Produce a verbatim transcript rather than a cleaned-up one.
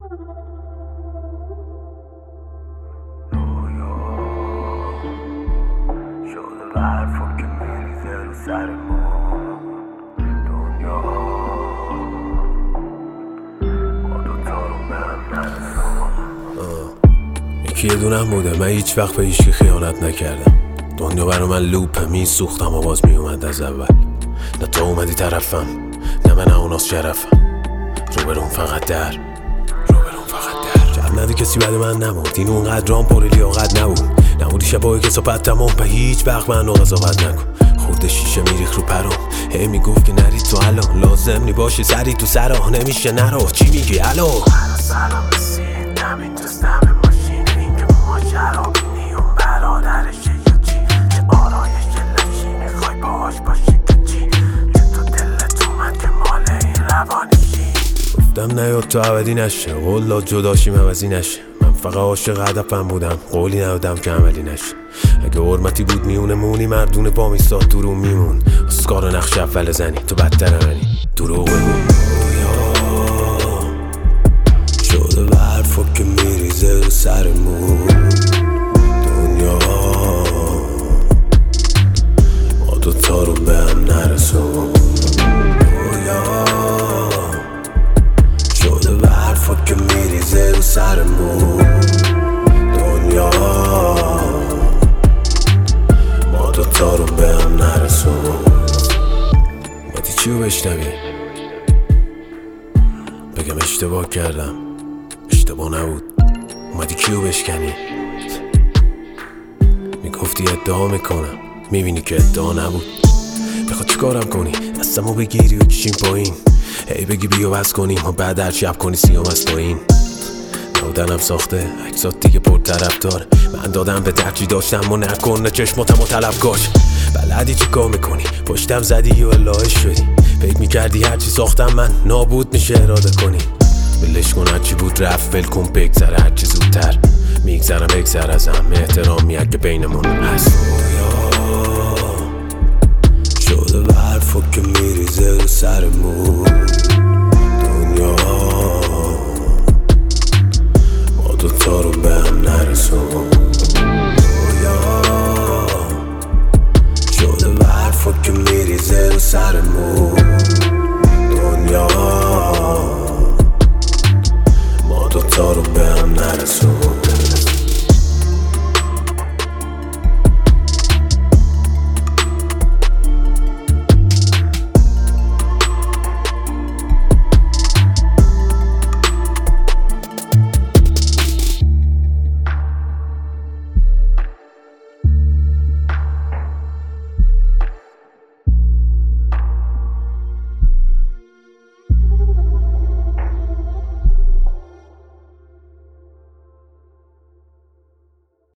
شده به حرفا که میریزه رو سر ما دنیا ما دوتا رو به هم نرسون. یکی یه دونم بوده، من هیچ وقت به هیچکی خیانت نکردم. دنیا برا من لوپه، می سوختم و باز می اومد از اول. نه تو اومدی طرفم، نه من اوناس شرفم. روبرون فقط در روبرون فقط در جب ندی کسی بعد من نمود. این اونقدر رام پر لیاقت نبود. نمودی شبایی که صحبت تمام به هیچ وقت من قضاوت نکن. خورده شیشه میریخ رو پرام، هی میگفت که نرید تو الان لازم نی باشه سری تو سرا نمیشه نرو. چی میگی الو؟ سلام رسید همین دوستم ماشین این که ماجرا بینی اون برادرشه یا چی؟ چه آرایش لشی میخوای باهاش باشی که چی؟ که تو دلت اومد که مال این روانیشی. گفتم نیاد تو عبدی نشه، قول داد جداشیم عوضی نشه. من فقط عاشق هدفم بودم، قولی ندادم که عملی نشه. اگه حرمتی بود میونه مونی مردونه با میستاد تو رو میمون. اسکار نقش اول زنی تو بدتر منی دروغ بگو. شده به حرفا که میریزه رو سرمون دنیا ما دوتا رو به هم نرسون. شده به حرفا که میریزه رو سرمون دنیا ما دوتا رو به هم نرسون. اومدی چی رو بشنوی؟ بگم اشتباه کردم، اشتباه نبود. اومدی کیو بشکنی؟ میگفتی ادعا میکنم، میبینی که ادعا نبود. بخواد چیکارم کنی؟ دستمو بگیری و کشیم پایین، هی بگی بیا بس کنیم و بعد هر شب کنی سیام از پایین. نودنم ساخته عکسات دیگه پر طرفدار. من دادم به درچی داشتم و نکن چشماتم و طلب کاش. بلدی چی کار میکنی؟ پشتم زدی و الهش شدی. فکر میکردی هرچی ساختم من نابود میشه اراده کنی. بلش کن هرچی بود رفت ول کن بگذره هرچی زودتر. میگذرم بگذر ازم احترامی اگه بینمون هست. شده به حرفا که میریزه رو سرمون